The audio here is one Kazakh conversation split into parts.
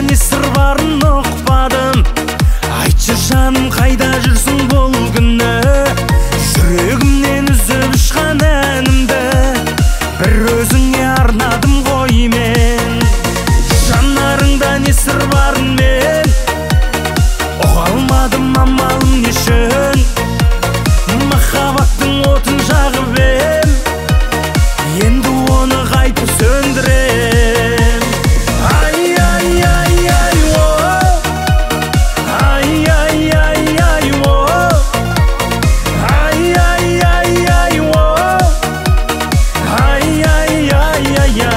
не сыр барын ұқпадым. Айтшы жаным, қайда жүрсің бұл күні? Жүрегімнен үзіп ұшқан әнімді бір өзіңе арнадым ғой мен. Жанарыңда не сыр барын мен ұға алмадым, амалым нешін? Махаббаттың отын жағып ем, енді оны қайтып сөндірем. Ай, ай, ай, ай, о, ай, ай, ай, ай, о, ай, ай, ай, ай, о, ай, ай, ай, ай, ай.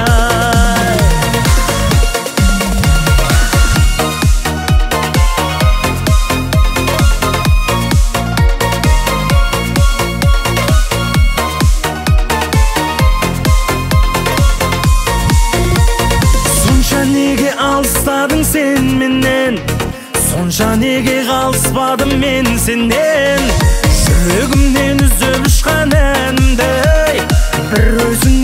Неге алыстадың сен менен? Сонша неге қалыспадым мен сенен? Жүрегімнен үзіп ұшқан әнімді бір өзің